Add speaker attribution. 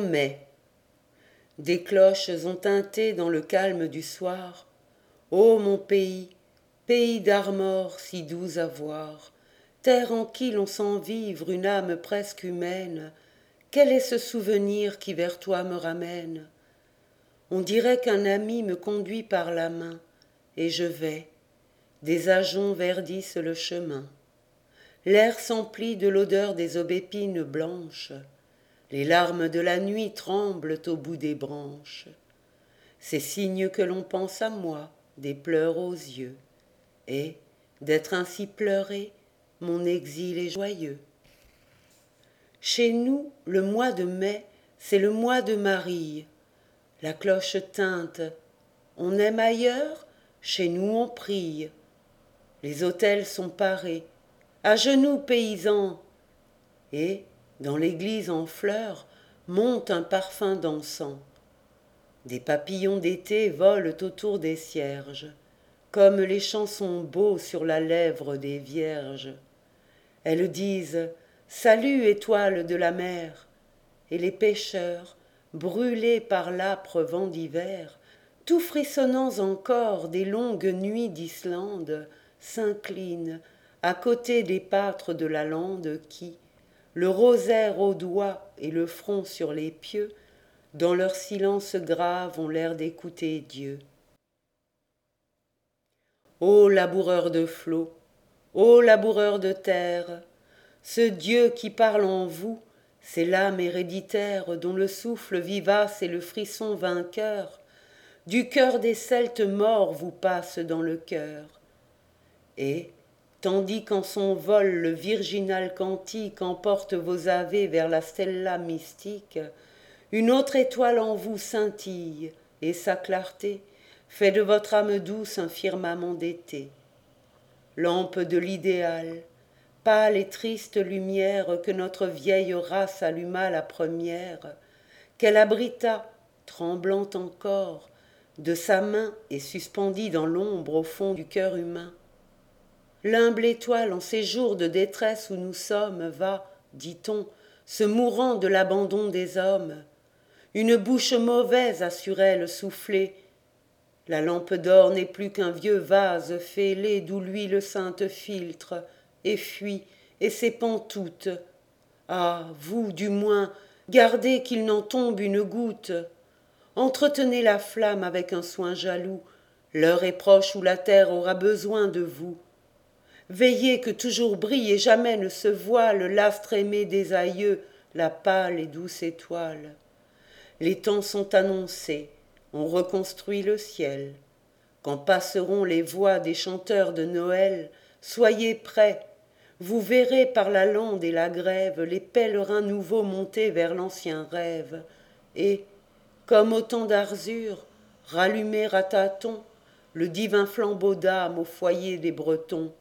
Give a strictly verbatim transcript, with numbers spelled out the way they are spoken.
Speaker 1: mai. Des cloches ont tinté dans le calme du soir. Ô mon pays, pays d'Armor si doux à voir, terre en qui l'on sent vivre une âme presque humaine, quel est ce souvenir qui vers toi me ramène? On dirait qu'un ami me conduit par la main, et je vais, des ajoncs verdissent le chemin. L'air s'emplit de l'odeur des aubépines blanches, les larmes de la nuit tremblent au bout des branches. C'est signe que l'on pense à moi, des pleurs aux yeux, et, d'être ainsi pleuré, mon exil est joyeux. Chez nous, le mois de mai, c'est le mois de Marie. La cloche tinte. On aime ailleurs, chez nous on prie. Les autels sont parés. À genoux, paysans. Et, dans l'église en fleurs, monte un parfum d'encens. Des papillons d'été volent autour des cierges, comme les chansons beaux sur la lèvre des vierges. Elles disent « Salut, étoile de la mer !» Et les pêcheurs, brûlés par l'âpre vent d'hiver, tout frissonnants encore des longues nuits d'Islande, s'inclinent à côté des pâtres de la lande qui, le rosaire au doigt et le front sur les pieux, dans leur silence grave ont l'air d'écouter Dieu. Ô laboureur de flots, ô laboureur de terre, ce Dieu qui parle en vous, c'est l'âme héréditaire dont le souffle vivace et le frisson vainqueur du cœur des Celtes morts vous passe dans le cœur. Et, tandis qu'en son vol le virginal cantique emporte vos avés vers la stella mystique, une autre étoile en vous scintille, et sa clarté fait de votre âme douce un firmament d'été. Lampe de l'idéal, pâle et triste lumière que notre vieille race alluma la première, qu'elle abrita, tremblante encore, de sa main et suspendit dans l'ombre au fond du cœur humain. L'humble étoile en ces jours de détresse où nous sommes va, dit-on, se mourant de l'abandon des hommes. Une bouche mauvaise a sur elle soufflé. La lampe d'or n'est plus qu'un vieux vase fêlé d'où l'huile sainte filtre et fuit et s'épand toute. Ah, vous, du moins, gardez qu'il n'en tombe une goutte. Entretenez la flamme avec un soin jaloux. L'heure est proche où la terre aura besoin de vous. Veillez que toujours brille et jamais ne se voile l'astre aimé des aïeux, la pâle et douce étoile. Les temps sont annoncés, on reconstruit le ciel. Quand passeront les voix des chanteurs de Noël, soyez prêts. Vous verrez par la lande et la grève les pèlerins nouveaux monter vers l'ancien rêve, et, comme autant d'arzur, rallumer à tâtons le divin flambeau d'âme au foyer des Bretons.